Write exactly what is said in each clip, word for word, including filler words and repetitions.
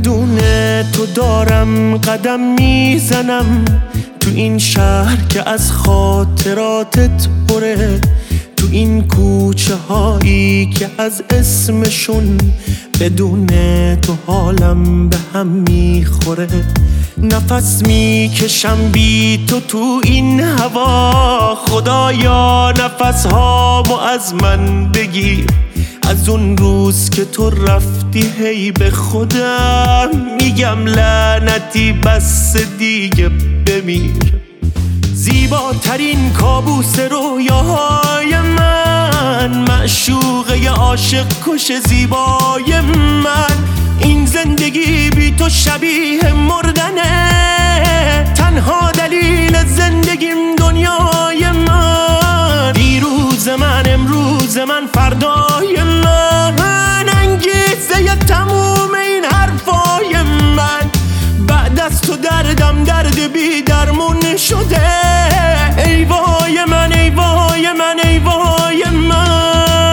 بدون تو دارم قدم میزنم تو این شهر که از خاطراتت پره، تو این کوچه هایی که از اسمشون بدون تو حالم به هم میخوره. نفس میکشم بی تو تو این هوا، خدایا نفس هامو از من بگیر. از اون روز که تو رفتی هی به خودم میگم لعنتی بس دیگه بمیر. زیباترین کابوس رویاهای من، معشوقه عاشق کش زیبای من، این زندگی بی تو شبیه مردنه. تنها دلیل زندگیم دنیای من، دیروز من امروز من فردای من، انگیزه تموم این حرفای من. بعد از تو دردم درد بی درمون شده. ای وای من ای وای من ای وای من.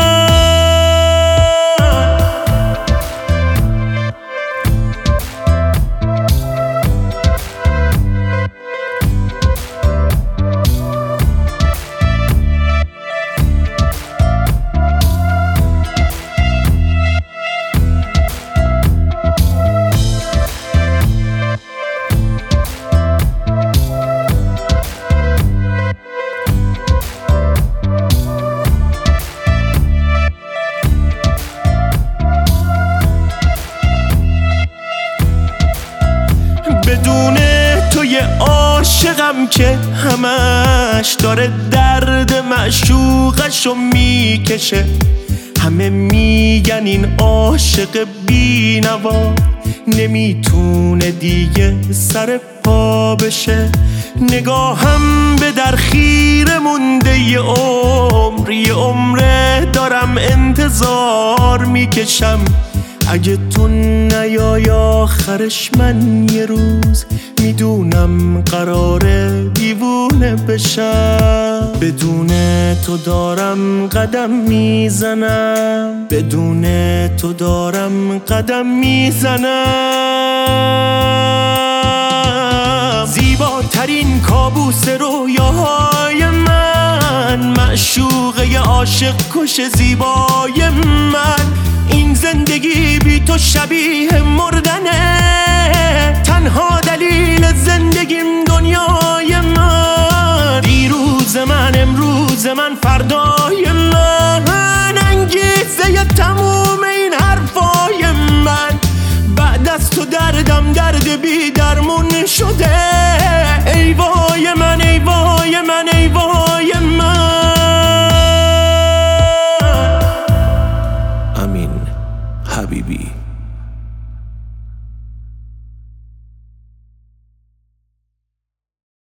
بدون تو یه عاشقم که همش داره درد معشوقشو میکشه. همه میگن این عاشق بی نوا نمیتونه دیگه سر پا بشه. نگاهم به در خیره مونده یه عمر، یه عمره دارم انتظار میکشم. اگه تو نیای آخرش من یه روز میدونم قراره دیوونه بشم. بدون تو دارم قدم میزنم، بدون تو دارم قدم میزنم. زیباترین کابوس رویاهای من، معشوقه عاشق کش زیبای من، این زندگی بی تو شبیه مردنه. تنها دلیل زندگیم دنیای من، دیروز من امروز من فردای من، انگیزه تموم این حرفای من. بعد از تو دردم درد بی درمون شده.